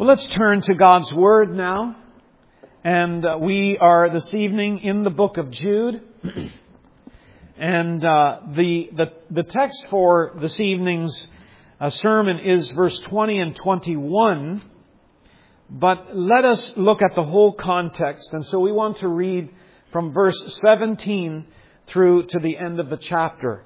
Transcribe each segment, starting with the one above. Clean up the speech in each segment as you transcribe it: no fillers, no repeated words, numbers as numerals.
Well, let's turn to God's Word now. And we are this evening in the book of Jude. And the text for this evening's sermon is verse 20 and 21. But let us look at the whole context. And so we want to read from verse 17 through to the end of the chapter.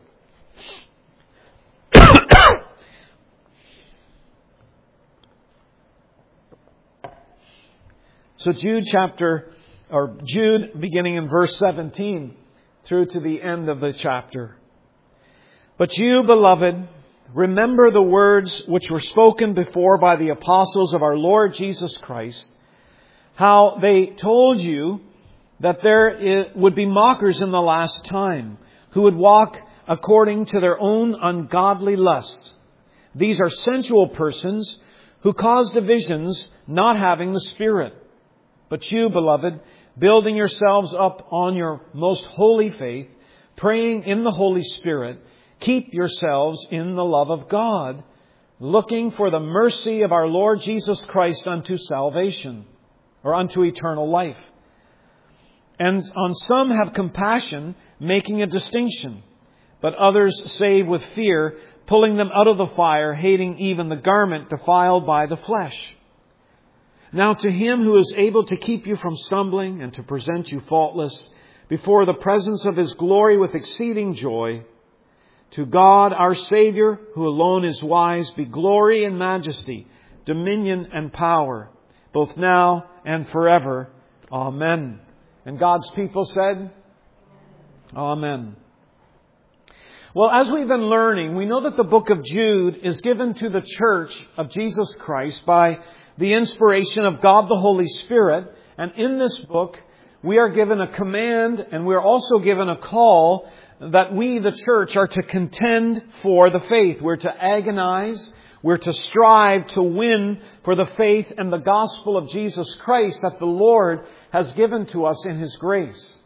So Jude beginning in verse 17 through to the end of the chapter. But you, beloved, remember the words which were spoken before by the apostles of our Lord Jesus Christ, how they told you that there would be mockers in the last time, who would walk according to their own ungodly lusts. These are sensual persons who cause divisions, not having the Spirit. But you, beloved, building yourselves up on your most holy faith, praying in the Holy Spirit, keep yourselves in the love of God, looking for the mercy of our Lord Jesus Christ unto salvation, or unto eternal life. And on some have compassion, making a distinction, but others save with fear, pulling them out of the fire, hating even the garment defiled by the flesh. Now to Him who is able to keep you from stumbling and to present you faultless before the presence of His glory with exceeding joy, to God our Savior, who alone is wise, be glory and majesty, dominion and power, both now and forever. Amen. And God's people said, Amen. Well, as we've been learning, we know that the book of Jude is given to the church of Jesus Christ by the inspiration of God the Holy Spirit. And in this book, we are given a command and we're also given a call that we, the church, are to contend for the faith. We're to agonize. We're to strive to win for the faith and the gospel of Jesus Christ that the Lord has given to us in His grace.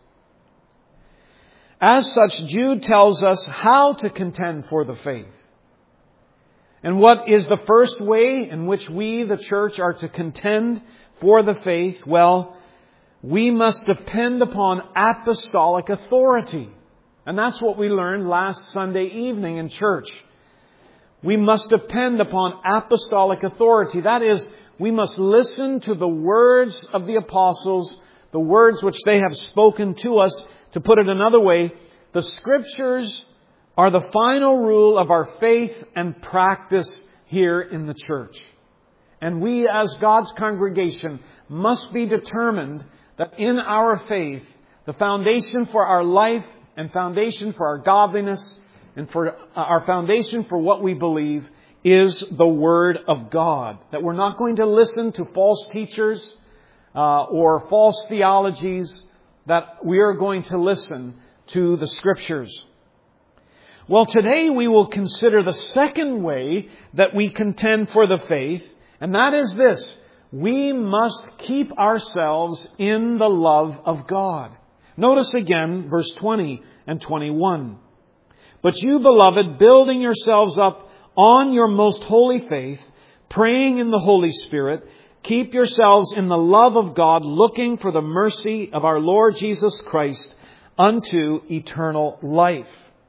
As such, Jude tells us how to contend for the faith. And what is the first way in which we, the church, are to contend for the faith? Well, we must depend upon apostolic authority. And that's what we learned last Sunday evening in church. We must depend upon apostolic authority. That is, we must listen to the words of the apostles, the words which they have spoken to us. To put it another way, the Scriptures are the final rule of our faith and practice here in the church. And we as God's congregation must be determined that in our faith, the foundation for our life and foundation for our godliness and for our foundation for what we believe is the Word of God. That we're not going to listen to false teachers or false theologies, that we are going to listen to the Scriptures. Well, today we will consider the second way that we contend for the faith, and that is this: we must keep ourselves in the love of God. Notice again verse 20 and 21. But you, beloved, building yourselves up on your most holy faith, praying in the Holy Spirit, keep yourselves in the love of God, looking for the mercy of our Lord Jesus Christ unto eternal life.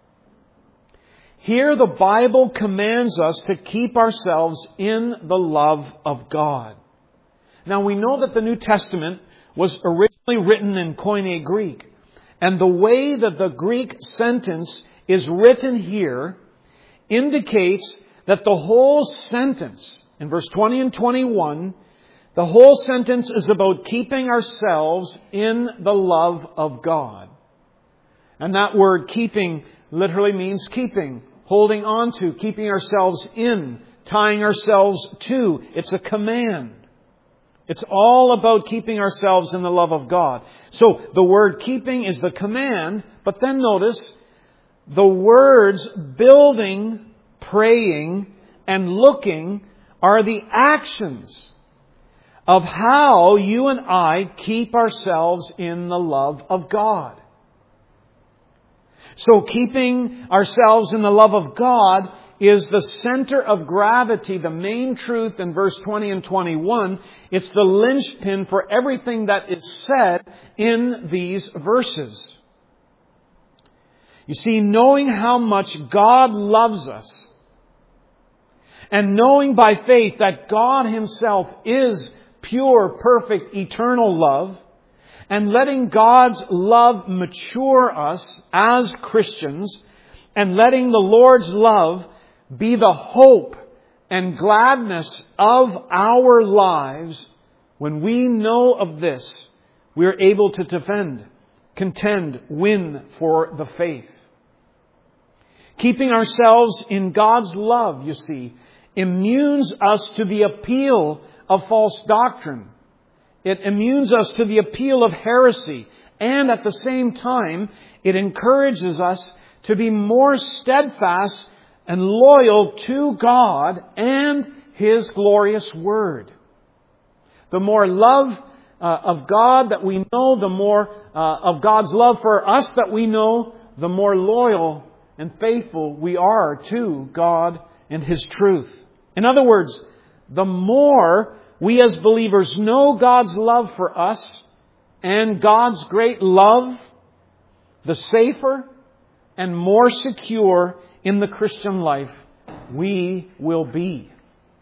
Here the Bible commands us to keep ourselves in the love of God. Now we know that the New Testament was originally written in Koine Greek. And the way that the Greek sentence is written here indicates that the whole sentence, in verse 20 and 21, the whole sentence is about keeping ourselves in the love of God. And that word keeping literally means keeping, holding on to, keeping ourselves in, tying ourselves to. It's a command. It's all about keeping ourselves in the love of God. So the word keeping is the command, but then notice the words building, praying, and looking are the actions of how you and I keep ourselves in the love of God. So keeping ourselves in the love of God is the center of gravity, the main truth in verse 20 and 21. It's the linchpin for everything that is said in these verses. You see, knowing how much God loves us, and knowing by faith that God Himself is pure, perfect, eternal love, and letting God's love mature us as Christians, and letting the Lord's love be the hope and gladness of our lives, when we know of this, we are able to defend, contend, win for the faith. Keeping ourselves in God's love, you see, immunes us to the appeal of false doctrine. It immunes us to the appeal of heresy. And at the same time, it encourages us to be more steadfast and loyal to God and His glorious Word. The more love of God that we know, the more of God's love for us that we know, the more loyal and faithful we are to God and His truth. In other words, the more we as believers know God's love for us and God's great love, the safer and more secure in the Christian life we will be.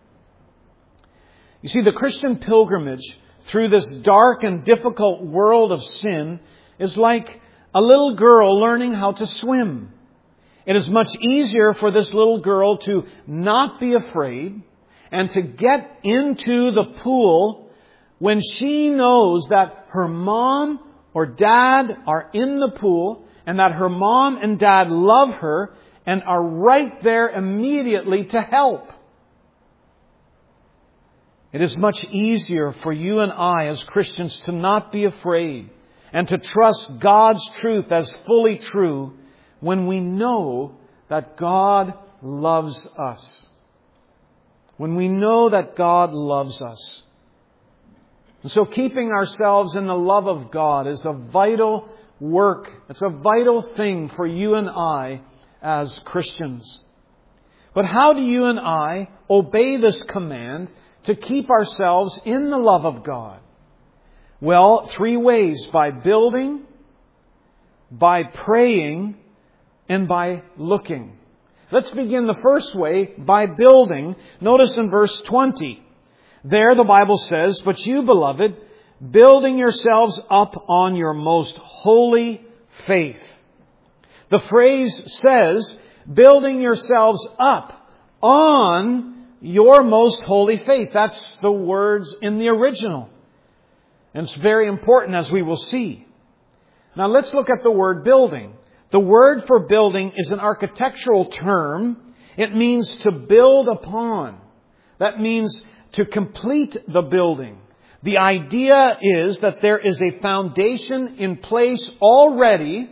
You see, the Christian pilgrimage through this dark and difficult world of sin is like a little girl learning how to swim. It is much easier for this little girl to not be afraid and to get into the pool when she knows that her mom or dad are in the pool and that her mom and dad love her and are right there immediately to help. It is much easier for you and I as Christians to not be afraid and to trust God's truth as fully true when we know that God loves us. When we know that God loves us. And so keeping ourselves in the love of God is a vital work. It's a vital thing for you and I as Christians. But how do you and I obey this command to keep ourselves in the love of God? Well, 3 ways: by building, by praying, and by looking. Let's begin the first way, by building. Notice in verse 20. There the Bible says, "But you, beloved, building yourselves up on your most holy faith." The phrase says, building yourselves up on your most holy faith. That's the words in the original. And it's very important, as we will see. Now let's look at the word building. The word for building is an architectural term. It means to build upon. That means to complete the building. The idea is that there is a foundation in place already,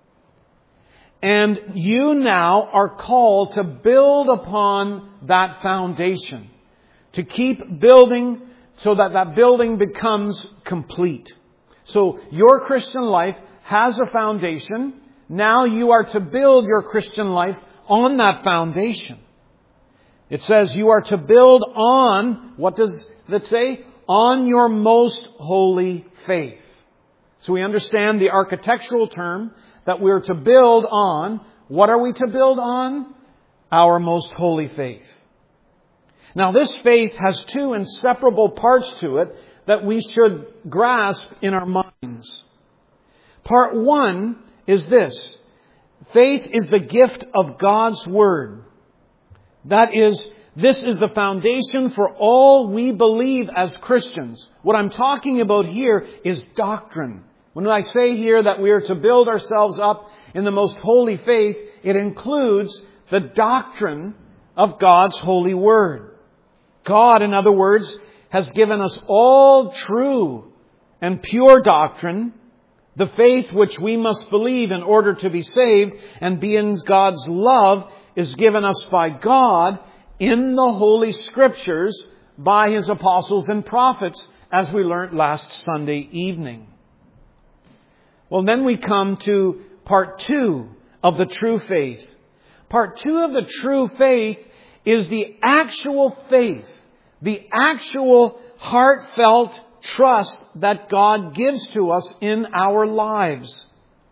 and you now are called to build upon that foundation. To keep building so that that building becomes complete. So your Christian life has a foundation. Now you are to build your Christian life on that foundation. It says you are to build on, what does it say? On your most holy faith. So we understand the architectural term that we're to build on. What are we to build on? Our most holy faith. Now this faith has 2 inseparable parts to it that we should grasp in our minds. Part 1 is this: faith is the gift of God's Word. That is, this is the foundation for all we believe as Christians. What I'm talking about here is doctrine. When I say here that we are to build ourselves up in the most holy faith, it includes the doctrine of God's holy Word. God, in other words, has given us all true and pure doctrine, the faith which we must believe in order to be saved and be in God's love, is given us by God in the Holy Scriptures by His apostles and prophets, as we learned last Sunday evening. Well, then we come to part 2 of the true faith. Part 2 of the true faith is the actual faith, the actual heartfelt trust that God gives to us in our lives.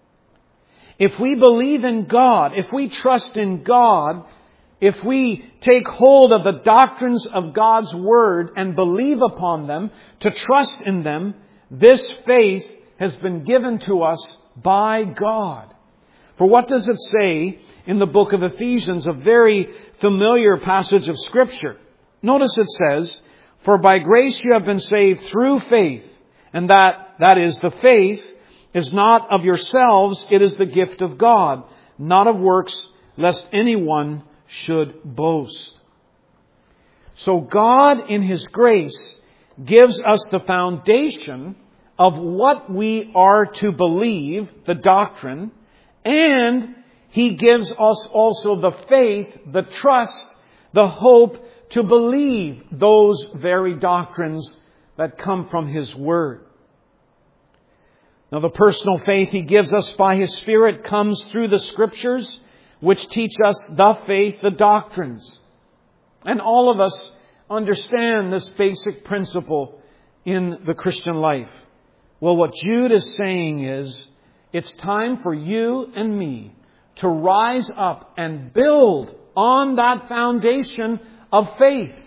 If we believe in God, if we trust in God, if we take hold of the doctrines of God's Word and believe upon them, to trust in them, this faith has been given to us by God. For what does it say in the book of Ephesians, a very familiar passage of Scripture? Notice it says, "For by grace you have been saved through faith, and that is the faith is not of yourselves, it is the gift of God, not of works, lest anyone should boast." So God, in His grace, gives us the foundation of what we are to believe, the doctrine, and He gives us also the faith, the trust, the hope to believe those very doctrines that come from His Word. Now, the personal faith He gives us by His Spirit comes through the Scriptures, which teach us the faith, the doctrines. And all of us understand this basic principle in the Christian life. Well, what Jude is saying is, it's time for you and me to rise up and build on that foundation of faith.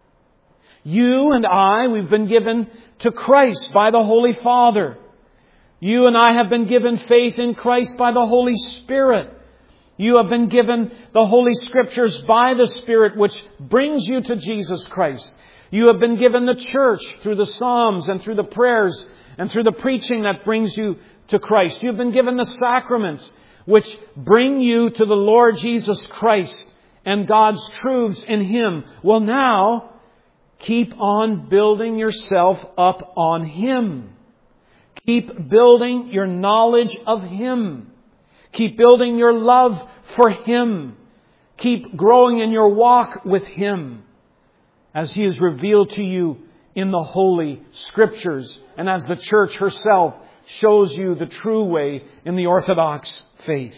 You and I, we've been given to Christ by the Holy Father. You and I have been given faith in Christ by the Holy Spirit. You have been given the Holy Scriptures by the Spirit, which brings you to Jesus Christ. You have been given the church through the Psalms and through the prayers and through the preaching that brings you to Christ. You've been given the sacraments, which bring you to the Lord Jesus Christ and God's truths in Him. Well, now, keep on building yourself up on Him. Keep building your knowledge of Him. Keep building your love for Him. Keep growing in your walk with Him as He is revealed to you in the Holy Scriptures and as the church herself shows you the true way in the Orthodox faith.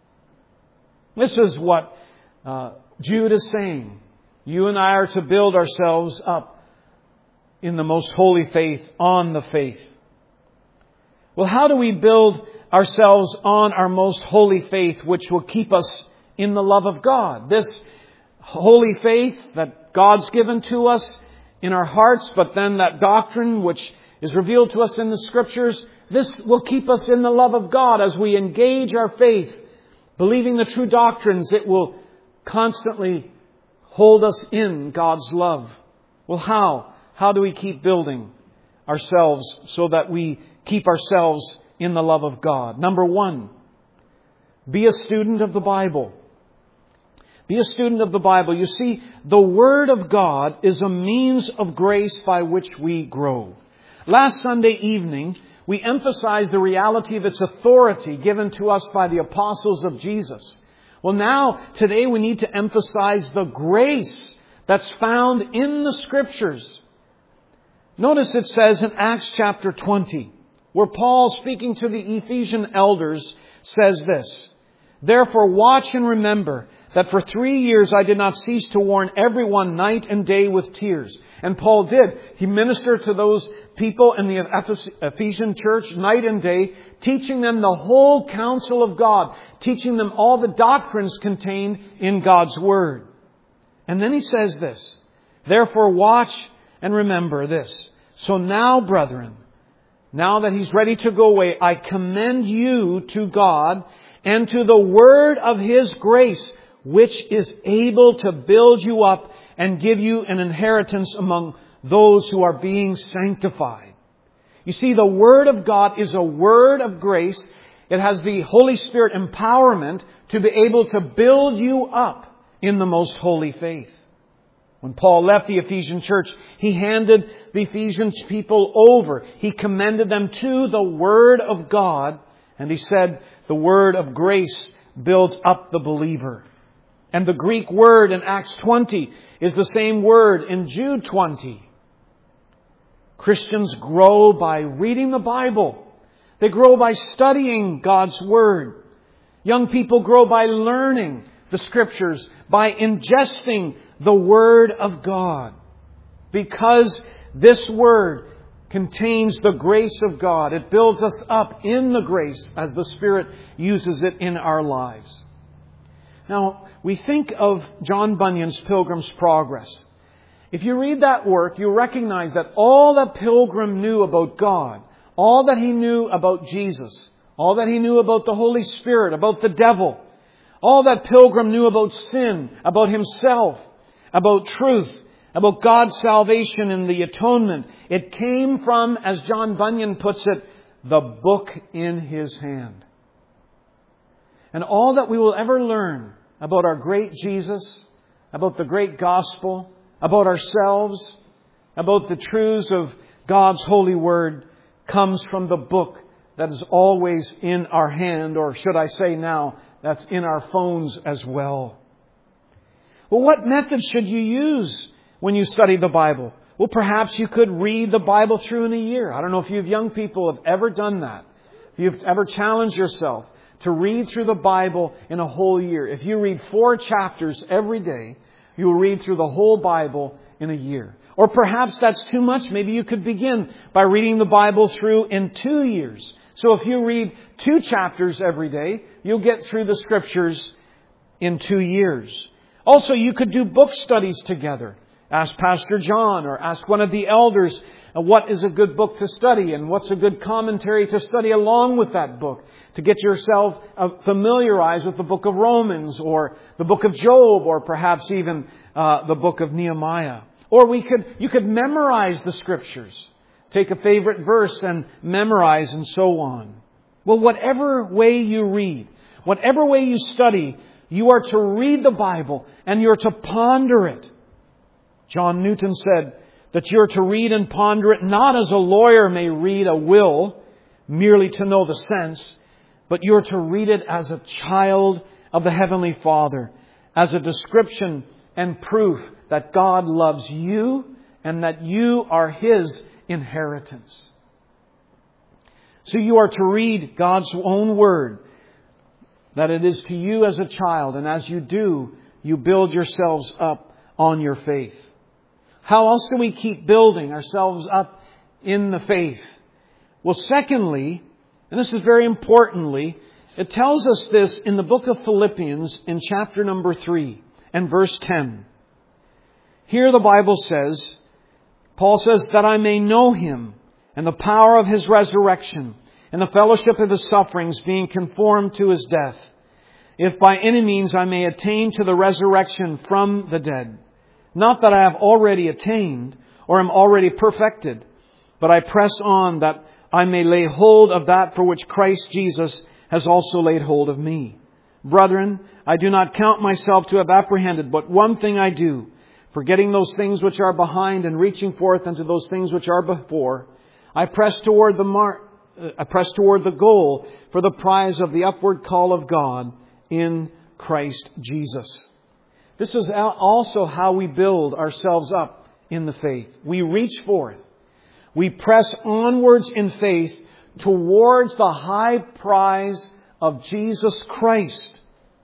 This is what Jude is saying. You and I are to build ourselves up in the most holy faith, on the faith. Well, how do we build ourselves on our most holy faith, which will keep us in the love of God? This holy faith that God's given to us in our hearts, but then that doctrine which is revealed to us in the Scriptures, this will keep us in the love of God as we engage our faith, believing the true doctrines. It will constantly hold us in God's love. Well, how? How do we keep building ourselves so that we keep ourselves in the love of God? Number 1, be a student of the Bible. Be a student of the Bible. You see, the Word of God is a means of grace by which we grow. Last Sunday evening, we emphasized the reality of its authority given to us by the apostles of Jesus. Well, now, today we need to emphasize the grace that's found in the Scriptures. Notice it says in Acts chapter 20, where Paul, speaking to the Ephesian elders, says this, "Therefore watch and remember that for 3 years I did not cease to warn everyone night and day with tears." And Paul did. He ministered to those people in the Ephesian church night and day, teaching them the whole counsel of God, teaching them all the doctrines contained in God's Word. And then he says this, "Therefore watch and remember this. So now, brethren, now that he's ready to go away, I commend you to God and to the word of His grace, which is able to build you up and give you an inheritance among those who are being sanctified." You see, the Word of God is a word of grace. It has the Holy Spirit empowerment to be able to build you up in the most holy faith. When Paul left the Ephesian church, he handed the Ephesian people over. He commended them to the Word of God. And he said, the word of grace builds up the believer. And the Greek word in Acts 20 is the same word in Jude 20. Christians grow by reading the Bible. They grow by studying God's Word. Young people grow by learning the Scriptures by ingesting the Word of God. Because this Word contains the grace of God. It builds us up in the grace as the Spirit uses it in our lives. Now, we think of John Bunyan's Pilgrim's Progress. If you read that work, you recognize that all that Pilgrim knew about God, all that he knew about Jesus, all that he knew about the Holy Spirit, about the devil, all that Pilgrim knew about sin, about himself, about truth, about God's salvation and the atonement, it came from, as John Bunyan puts it, the book in his hand. And all that we will ever learn about our great Jesus, about the great gospel, about ourselves, about the truths of God's holy word, comes from the book that is always in our hand, or should I say now, that's in our phones as well. Well, what method should you use when you study the Bible? Well, perhaps you could read the Bible through in a year. I don't know if you young people have ever done that. If you've ever challenged yourself to read through the Bible in a whole year. If you read 4 chapters every day, you will read through the whole Bible in a year. Or perhaps that's too much. Maybe you could begin by reading the Bible through in 2 years. So if you read 2 chapters every day, you'll get through the Scriptures in 2 years. Also, you could do book studies together. Ask Pastor John or ask one of the elders what is a good book to study and what's a good commentary to study along with that book to get yourself familiarized with the book of Romans or the book of Job or perhaps even the book of Nehemiah. Or you could memorize the Scriptures. Take a favorite verse and memorize and so on. Well, whatever way you read, whatever way you study, you are to read the Bible and you're to ponder it. John Newton said that you're to read and ponder it not as a lawyer may read a will, merely to know the sense, but you're to read it as a child of the Heavenly Father, as a description and proof that God loves you and that you are His inheritance. So you are to read God's own Word, that it is to you as a child, and as you do, you build yourselves up on your faith. How else do we keep building ourselves up in the faith? Well, secondly, and this is very importantly, it tells us this in the book of Philippians in chapter number 3 and verse 10. Here the Bible says, Paul says, that I may know Him and the power of His resurrection and the fellowship of His sufferings, being conformed to His death, if by any means I may attain to the resurrection from the dead. Not that I have already attained or am already perfected, but I press on that I may lay hold of that for which Christ Jesus has also laid hold of me. Brethren, I do not count myself to have apprehended, but one thing I do, forgetting those things which are behind and reaching forth unto those things which are before, I press toward the goal for the prize of the upward call of God in Christ Jesus. This is also how we build ourselves up in the faith. We reach forth. We press onwards in faith towards the high prize of Jesus Christ.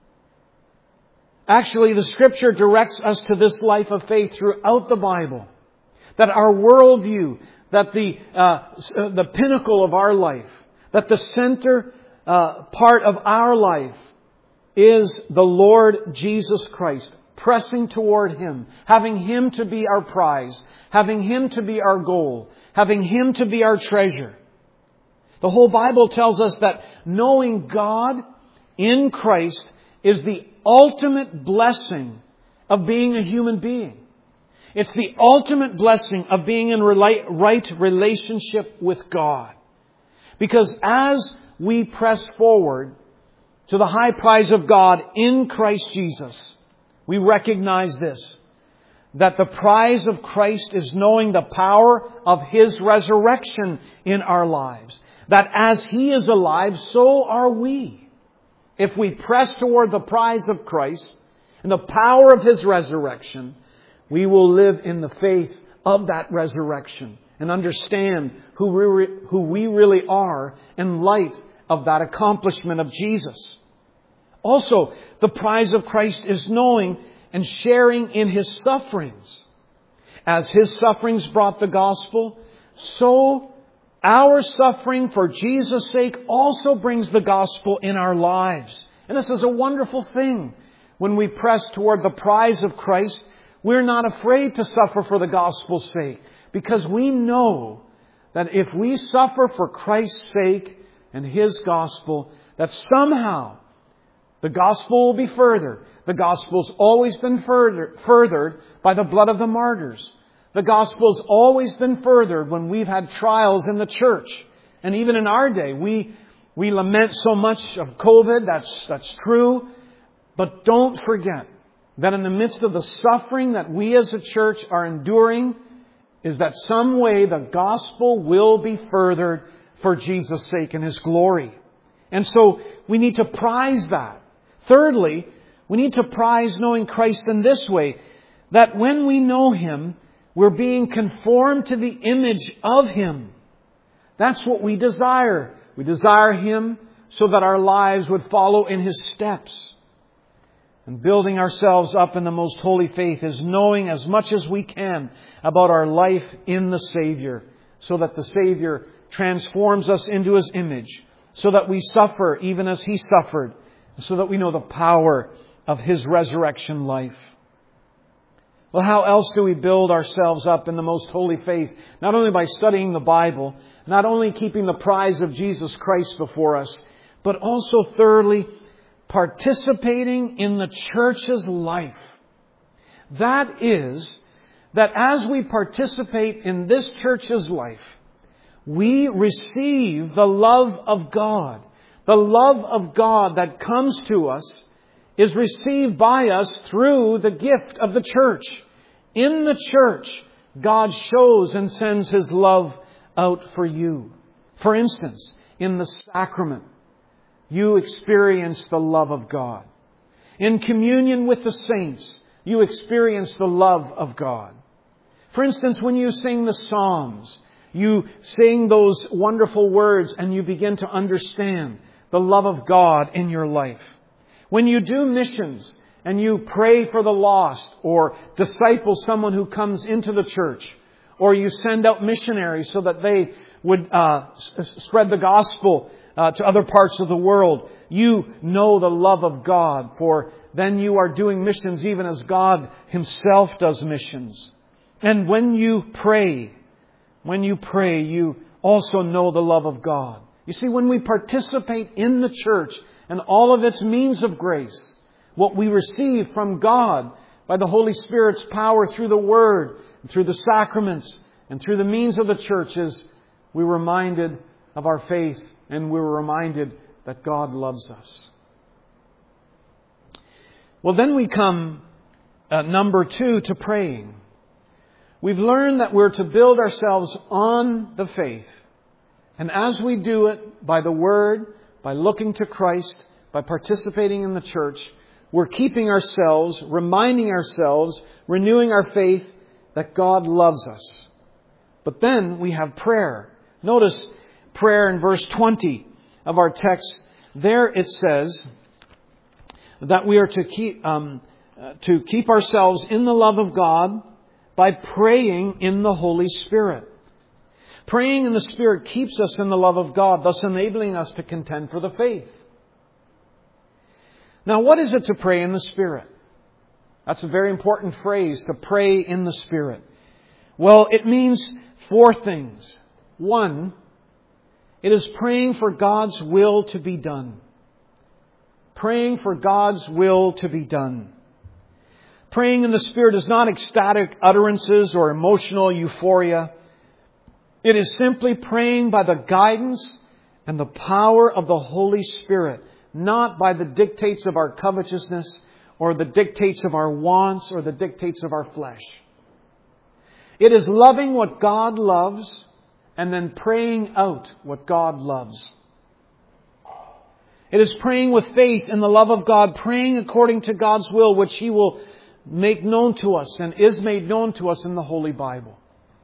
Actually, the Scripture directs us to this life of faith throughout the Bible. That our worldview, that the pinnacle of our life, that the center part of our life is the Lord Jesus Christ. Pressing toward Him, having Him to be our prize, having Him to be our goal, having Him to be our treasure. The whole Bible tells us that knowing God in Christ is the ultimate blessing of being a human being. It's the ultimate blessing of being in right relationship with God. Because as we press forward to the high prize of God in Christ Jesus, we recognize this, that the prize of Christ is knowing the power of His resurrection in our lives. That as He is alive, so are we. If we press toward the prize of Christ and the power of His resurrection, we will live in the faith of that resurrection and understand who we really are in light of that accomplishment of Jesus. Also, the prize of Christ is knowing and sharing in His sufferings. As His sufferings brought the gospel, so our suffering for Jesus' sake also brings the gospel in our lives. And this is a wonderful thing. When we press toward the prize of Christ, we're not afraid to suffer for the gospel's sake, because we know that if we suffer for Christ's sake and His gospel, that somehow the gospel will be furthered. The gospel's always been furthered by the blood of the martyrs. The gospel's always been furthered when we've had trials in the church. And even in our day, we lament so much of COVID. That's true. But don't forget that in the midst of the suffering that we as a church are enduring, is that some way the gospel will be furthered for Jesus' sake and His glory. And so we need to prize that. Thirdly, we need to prize knowing Christ in this way, that when we know Him, we're being conformed to the image of Him. That's what we desire. We desire Him so that our lives would follow in His steps. And building ourselves up in the most holy faith is knowing as much as we can about our life in the Savior, so that the Savior transforms us into His image, so that we suffer even as He suffered, so that we know the power of His resurrection life. Well, how else do we build ourselves up in the most holy faith? Not only by studying the Bible, not only keeping the prize of Jesus Christ before us, but also thirdly, participating in the church's life. That is, that as we participate in this church's life, we receive the love of God. The love of God that comes to us is received by us through the gift of the church. In the church, God shows and sends His love out for you. For instance, in the sacrament, you experience the love of God. In communion with the saints, you experience the love of God. For instance, when you sing the Psalms, you sing those wonderful words and you begin to understand the love of God in your life. When you do missions and you pray for the lost or disciple someone who comes into the church, or you send out missionaries so that they would spread the gospel to other parts of the world, you know the love of God, for then you are doing missions even as God Himself does missions. And when you pray, you also know the love of God. You see, when we participate in the church and all of its means of grace, what we receive from God by the Holy Spirit's power through the Word, and through the sacraments, and through the means of the church, is we're reminded of our faith, and we're reminded that God loves us. Well, then we come, number 2, to praying. We've learned that we're to build ourselves on the faith. And as we do it by the Word, by looking to Christ, by participating in the church, we're keeping ourselves, reminding ourselves, renewing our faith that God loves us. But then we have prayer. Notice prayer in verse 20 of our text. There it says that we are to keep ourselves in the love of God by praying in the Holy Spirit. Praying in the Spirit keeps us in the love of God, thus enabling us to contend for the faith. Now, what is it to pray in the Spirit? That's a very important phrase, to pray in the Spirit. Well, it means 4 things. 1, it is praying for God's will to be done. Praying for God's will to be done. Praying in the Spirit is not ecstatic utterances or emotional euphoria. It is simply praying by the guidance and the power of the Holy Spirit, not by the dictates of our covetousness or the dictates of our wants or the dictates of our flesh. It is loving what God loves and then praying out what God loves. It is praying with faith in the love of God, praying according to God's will, which He will make known to us and is made known to us in the Holy Bible.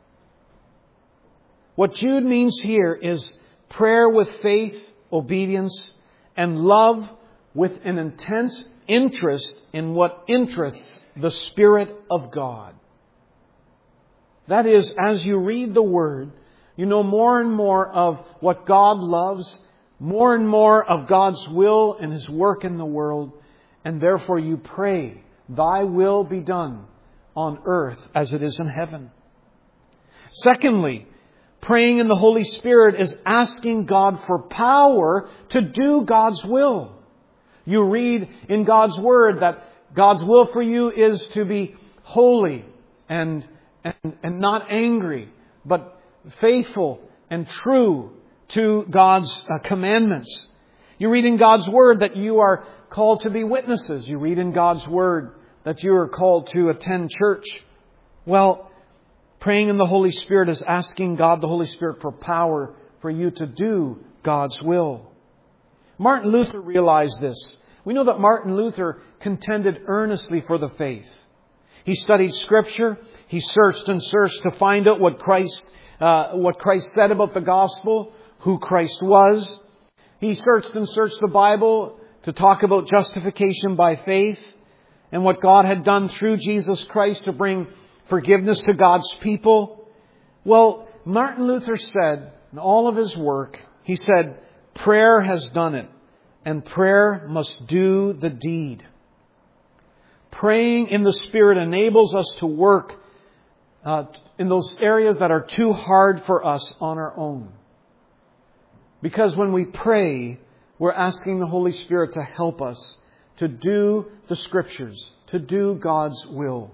What Jude means here is prayer with faith, obedience, and love with an intense interest in what interests the Spirit of God. That is, as you read the Word, you know more and more of what God loves, more and more of God's will and His work in the world, and therefore you pray, Thy will be done on earth as it is in heaven. Secondly, praying in the Holy Spirit is asking God for power to do God's will. You read in God's Word that God's will for you is to be holy and not angry, but faithful and true to God's commandments. You read in God's Word that you are called to be witnesses. You read in God's Word that you are called to attend church. Well, praying in the Holy Spirit is asking God, the Holy Spirit, for power for you to do God's will. Martin Luther realized this. We know that Martin Luther contended earnestly for the faith. He studied Scripture. He searched and searched to find out what Christ said about the gospel, who Christ was. He searched and searched the Bible to talk about justification by faith and what God had done through Jesus Christ to bring forgiveness to God's people. Well, Martin Luther said in all of his work, he said, prayer has done it, and prayer must do the deed. Praying in the Spirit enables us to work in those areas that are too hard for us on our own. Because when we pray, we're asking the Holy Spirit to help us to do the Scriptures, to do God's will.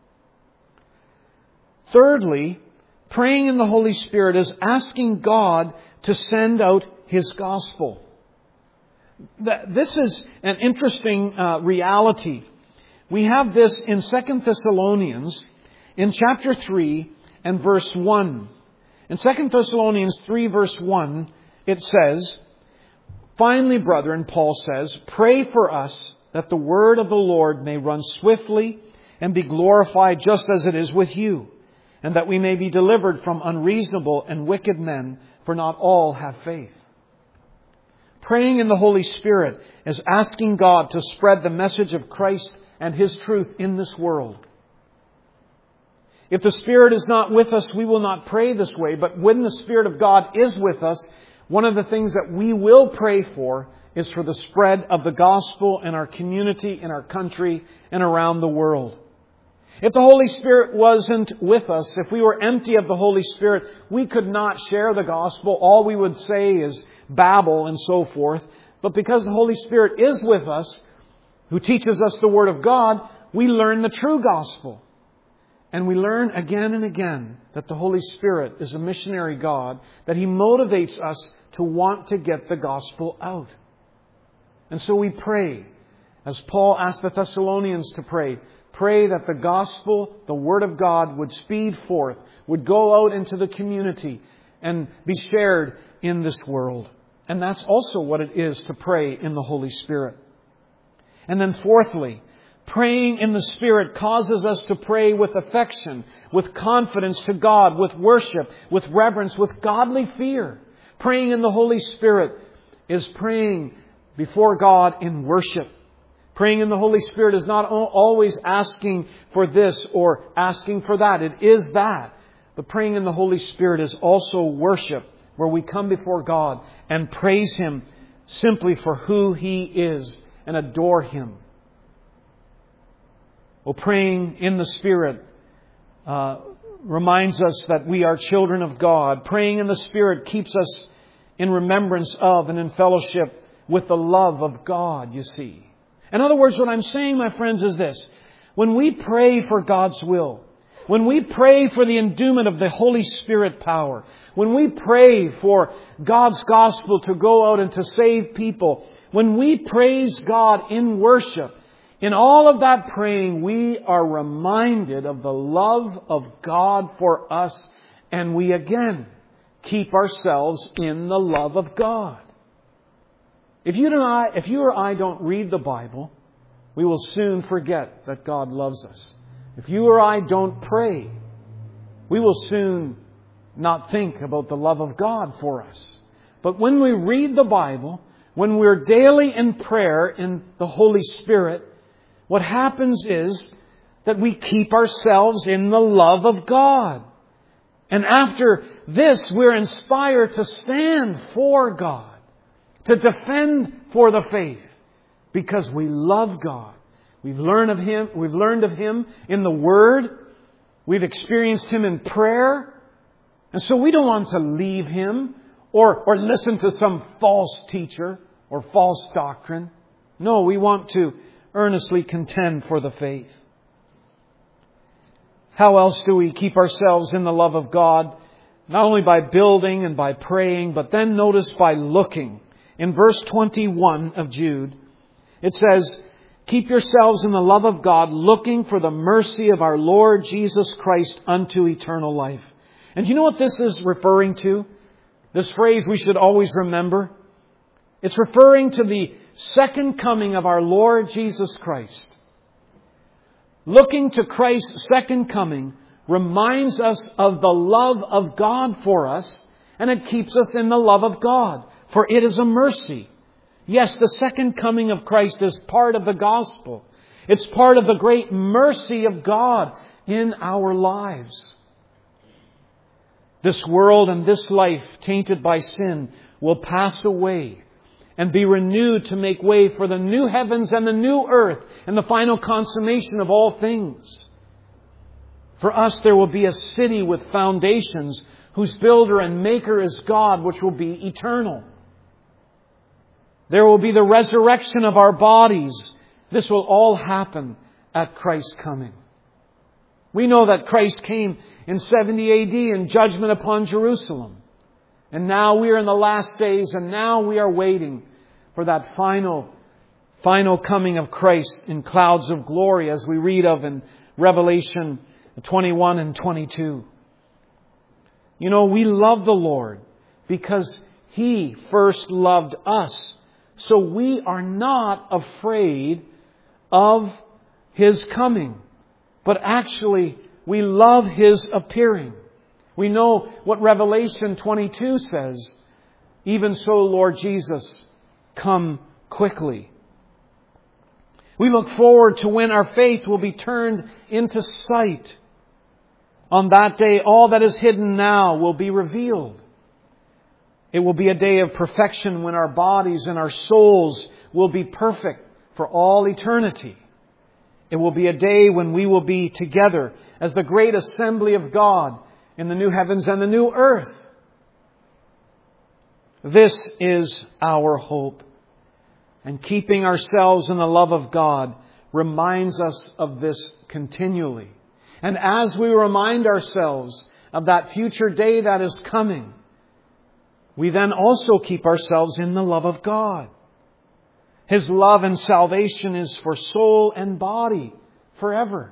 Thirdly, praying in the Holy Spirit is asking God to send out His gospel. This is an interesting reality. We have this in 2 Thessalonians in chapter 3 and verse 1. In 2 Thessalonians 3 verse 1, it says, "Finally, brethren," Paul says, "pray for us that the word of the Lord may run swiftly and be glorified just as it is with you, and that we may be delivered from unreasonable and wicked men, for not all have faith." Praying in the Holy Spirit is asking God to spread the message of Christ and His truth in this world. If the Spirit is not with us, we will not pray this way. But when the Spirit of God is with us, one of the things that we will pray for is for the spread of the gospel in our community, in our country, and around the world. If the Holy Spirit wasn't with us, if we were empty of the Holy Spirit, we could not share the gospel. All we would say is babble and so forth. But because the Holy Spirit is with us, who teaches us the Word of God, we learn the true gospel. And we learn again and again that the Holy Spirit is a missionary God, that He motivates us to want to get the gospel out. And so we pray, as Paul asked the Thessalonians to pray, pray that the gospel, the Word of God, would speed forth, would go out into the community and be shared in this world. And that's also what it is to pray in the Holy Spirit. And then fourthly, praying in the Spirit causes us to pray with affection, with confidence to God, with worship, with reverence, with godly fear. Praying in the Holy Spirit is praying before God in worship. Praying in the Holy Spirit is not always asking for this or asking for that. It is that. But praying in the Holy Spirit is also worship, where we come before God and praise Him simply for who He is and adore Him. Well, praying in the Spirit reminds us that we are children of God. Praying in the Spirit keeps us in remembrance of and in fellowship with the love of God, you see. In other words, what I'm saying, my friends, is this. When we pray for God's will, when we pray for the endowment of the Holy Spirit power, when we pray for God's gospel to go out and to save people, when we praise God in worship, in all of that praying, we are reminded of the love of God for us, and we again keep ourselves in the love of God. If you or I don't read the Bible, we will soon forget that God loves us. If you or I don't pray, we will soon not think about the love of God for us. But when we read the Bible, when we're daily in prayer in the Holy Spirit, what happens is that we keep ourselves in the love of God. And after this, we're inspired to stand for God, to defend for the faith, because we love God. We've learned of Him in the Word. We've experienced Him in prayer. And so we don't want to leave Him or listen to some false teacher or false doctrine. No, we want to earnestly contend for the faith. How else do we keep ourselves in the love of God? Not only by building and by praying, but then notice by looking. In verse 21 of Jude, it says, keep yourselves in the love of God, looking for the mercy of our Lord Jesus Christ unto eternal life. And you know what this is referring to? This phrase we should always remember. It's referring to the second coming of our Lord Jesus Christ. Looking to Christ's second coming reminds us of the love of God for us, and it keeps us in the love of God, for it is a mercy. Yes, the second coming of Christ is part of the gospel. It's part of the great mercy of God in our lives. This world and this life tainted by sin will pass away and be renewed to make way for the new heavens and the new earth and the final consummation of all things. For us, there will be a city with foundations whose builder and maker is God, which will be eternal. There will be the resurrection of our bodies. This will all happen at Christ's coming. We know that Christ came in 70 AD in judgment upon Jerusalem. And now we are in the last days, and now we are waiting for that final coming of Christ in clouds of glory, as we read of in Revelation 21 and 22. You know, we love the Lord because He first loved us. So we are not afraid of His coming, but actually we love His appearing. We know what Revelation 22 says. Even so, Lord Jesus, come quickly. We look forward to when our faith will be turned into sight. On that day, all that is hidden now will be revealed. It will be a day of perfection when our bodies and our souls will be perfect for all eternity. It will be a day when we will be together as the great assembly of God in the new heavens and the new earth. This is our hope. And keeping ourselves in the love of God reminds us of this continually. And as we remind ourselves of that future day that is coming, we then also keep ourselves in the love of God. His love and salvation is for soul and body forever.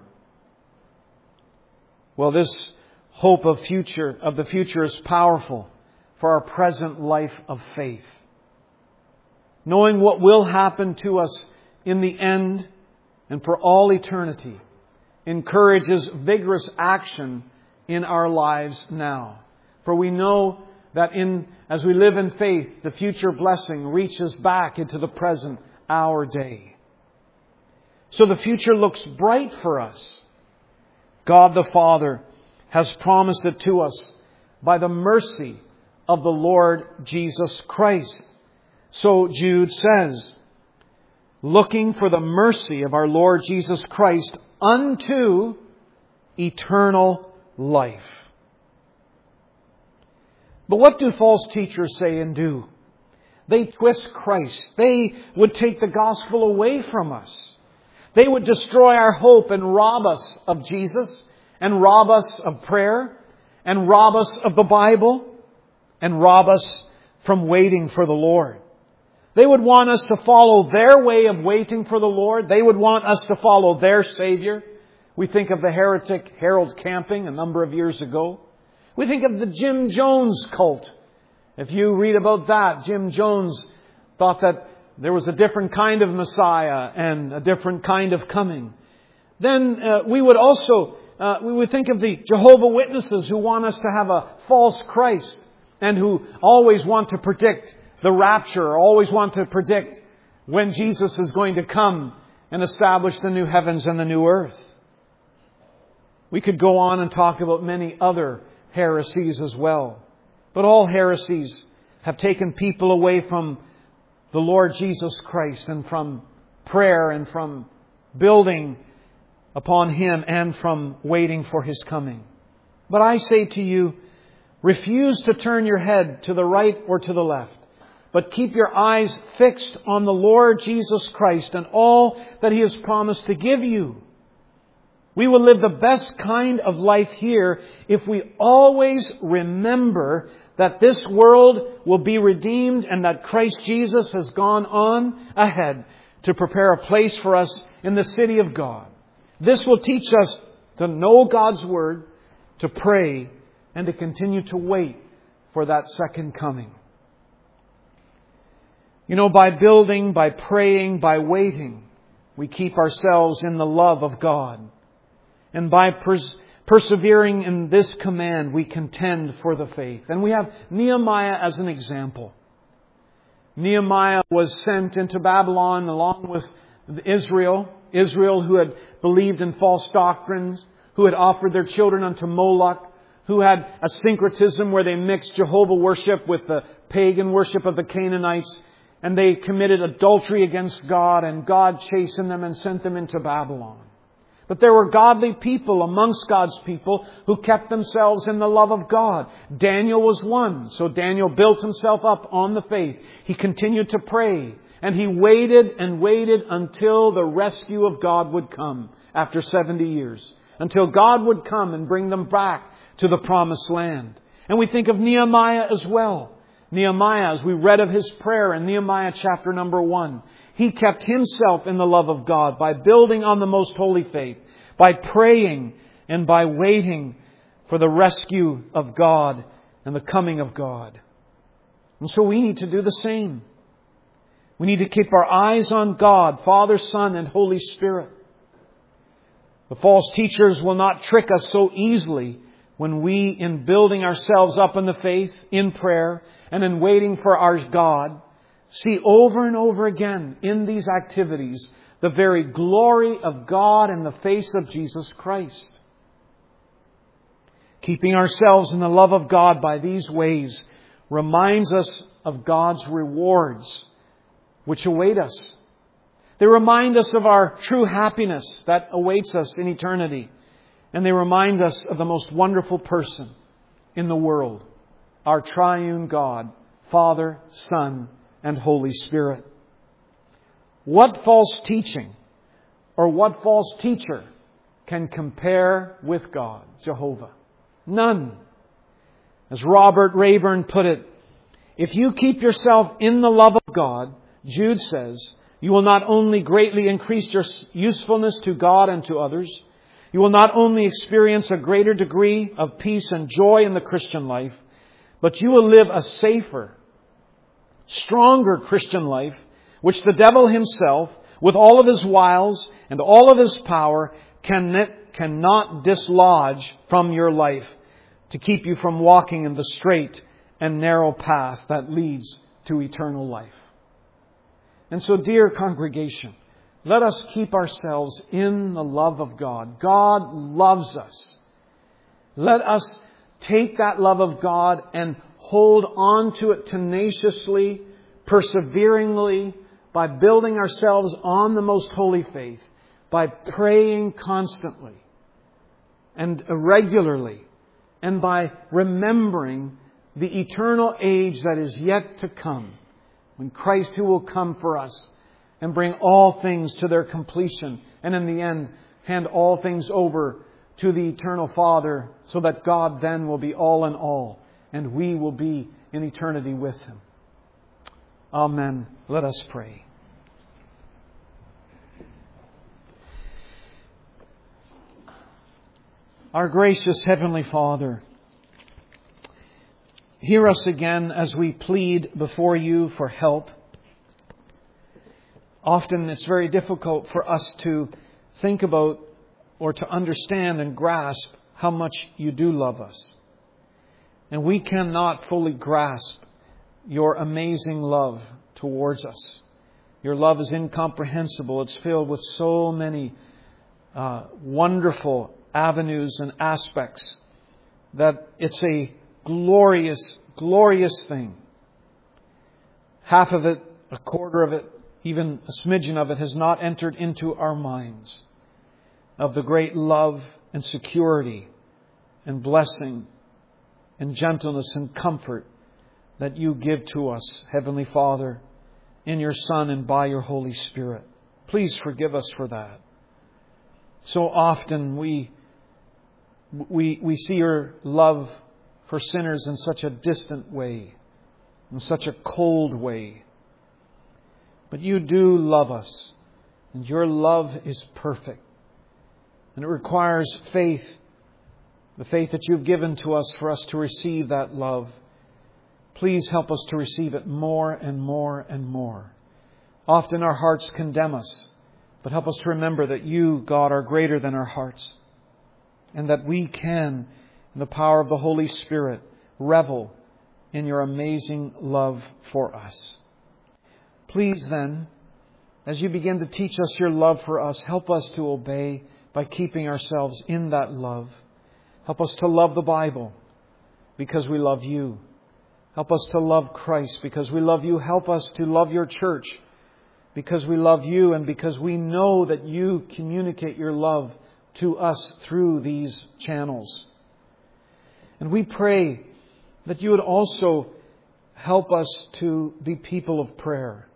Well, this hope of the future is powerful for our present life of faith. Knowing what will happen to us in the end and for all eternity encourages vigorous action in our lives now. For we know that as we live in faith, the future blessing reaches back into the present, our day. So the future looks bright for us. God the Father has promised it to us by the mercy of the Lord Jesus Christ. So Jude says, looking for the mercy of our Lord Jesus Christ unto eternal life. But what do false teachers say and do? They twist Christ. They would take the gospel away from us. They would destroy our hope and rob us of Jesus, and rob us of prayer, and rob us of the Bible, and rob us from waiting for the Lord. They would want us to follow their way of waiting for the Lord. They would want us to follow their Savior. We think of the heretic Harold Camping a number of years ago. We think of the Jim Jones cult. If you read about that, Jim Jones thought that there was a different kind of Messiah and a different kind of coming. Then we would think of the Jehovah's Witnesses who want us to have a false Christ and who always want to predict the rapture, always want to predict when Jesus is going to come and establish the new heavens and the new earth. We could go on and talk about many other heresies as well. But all heresies have taken people away from the Lord Jesus Christ and from prayer and from building upon Him and from waiting for His coming. But I say to you, refuse to turn your head to the right or to the left, but keep your eyes fixed on the Lord Jesus Christ and all that He has promised to give you. We will live the best kind of life here if we always remember that this world will be redeemed and that Christ Jesus has gone on ahead to prepare a place for us in the city of God. This will teach us to know God's Word, to pray, and to continue to wait for that second coming. You know, by building, by praying, by waiting, we keep ourselves in the love of God. And by persevering in this command, we contend for the faith. And we have Nehemiah as an example. Nehemiah was sent into Babylon along with Israel who had believed in false doctrines, who had offered their children unto Moloch, who had a syncretism where they mixed Jehovah worship with the pagan worship of the Canaanites, and they committed adultery against God, and God chastened them and sent them into Babylon. But there were godly people amongst God's people who kept themselves in the love of God. Daniel was one. So Daniel built himself up on the faith. He continued to pray. And he waited and waited until the rescue of God would come after 70 years. Until God would come and bring them back to the promised land. And we think of Nehemiah as well. Nehemiah, as we read of his prayer in Nehemiah chapter number 1. He kept himself in the love of God by building on the most holy faith, by praying and by waiting for the rescue of God and the coming of God. And so we need to do the same. We need to keep our eyes on God, Father, Son, and Holy Spirit. The false teachers will not trick us so easily when we, in building ourselves up in the faith, in prayer, and in waiting for our God, see over and over again in these activities the very glory of God in the face of Jesus Christ. Keeping ourselves in the love of God by these ways reminds us of God's rewards which await us. They remind us of our true happiness that awaits us in eternity. And they remind us of the most wonderful person in the world, our triune God, Father, Son, and Holy Spirit. What false teaching or what false teacher can compare with God, Jehovah? None. As Robert Rayburn put it, if you keep yourself in the love of God, Jude says, you will not only greatly increase your usefulness to God and to others, you will not only experience a greater degree of peace and joy in the Christian life, but you will live a safer, stronger Christian life, which the devil himself, with all of his wiles and all of his power, cannot dislodge from your life to keep you from walking in the straight and narrow path that leads to eternal life. And so, dear congregation, let us keep ourselves in the love of God. God loves us. Let us take that love of God and hold on to it tenaciously, perseveringly, by building ourselves on the most holy faith, by praying constantly and regularly, and by remembering the eternal age that is yet to come, when Christ, who will come for us and bring all things to their completion, and in the end, hand all things over to the eternal Father, so that God then will be all in all, and we will be in eternity with Him. Amen. Let us pray. Our gracious Heavenly Father, hear us again as we plead before You for help. Often it's very difficult for us to think about or to understand and grasp how much You do love us. And we cannot fully grasp your amazing love towards us. Your love is incomprehensible. It's filled with so many wonderful avenues and aspects that it's a glorious, glorious thing. Half of it, a quarter of it, even a smidgen of it has not entered into our minds of the great love and security and blessing and gentleness and comfort that you give to us, Heavenly Father, in your Son and by your Holy Spirit. Please forgive us for that. So often we see your love for sinners in such a distant way, in such a cold way. But you do love us, and your love is perfect. And it requires faith, the faith that you've given to us for us to receive that love. Please help us to receive it more and more and more. Often our hearts condemn us, but help us to remember that you, God, are greater than our hearts, and that we can, in the power of the Holy Spirit, revel in your amazing love for us. Please then, as you begin to teach us your love for us, help us to obey by keeping ourselves in that love. Help us to love the Bible because we love you. Help us to love Christ because we love you. Help us to love your church because we love you and because we know that you communicate your love to us through these channels. And we pray that you would also help us to be people of prayer,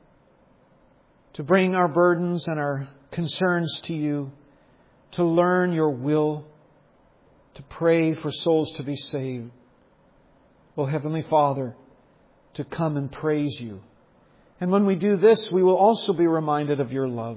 to bring our burdens and our concerns to you, to learn your will, to pray for souls to be saved. Oh, Heavenly Father, to come and praise you. And when we do this, we will also be reminded of your love.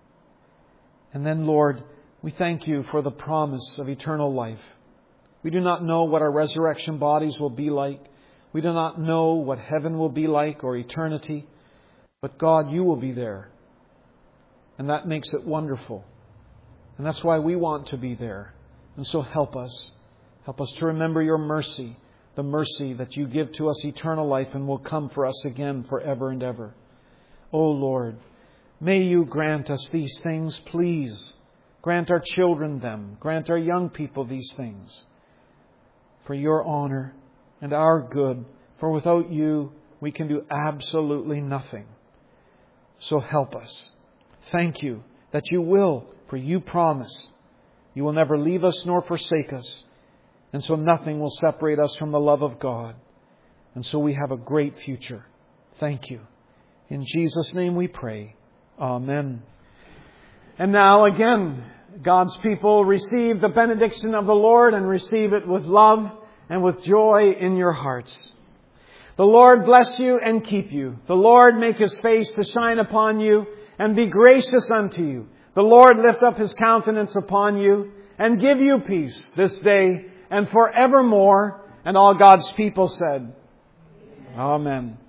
And then, Lord, we thank you for the promise of eternal life. We do not know what our resurrection bodies will be like. We do not know what heaven will be like or eternity. But God, you will be there. And that makes it wonderful. And that's why we want to be there. And so help us. Help us to remember your mercy, the mercy that you give to us eternal life and will come for us again forever and ever. Oh Lord, may you grant us these things, please. Grant our children them. Grant our young people these things. For your honor and our good. For without you, we can do absolutely nothing. So help us. Thank you that you will, for you promise. You will never leave us nor forsake us. And so nothing will separate us from the love of God. And so we have a great future. Thank you. In Jesus' name we pray. Amen. And now again, God's people receive the benediction of the Lord and receive it with love and with joy in your hearts. The Lord bless you and keep you. The Lord make His face to shine upon you and be gracious unto you. The Lord lift up His countenance upon you and give you peace this day and forevermore. And all God's people said, Amen.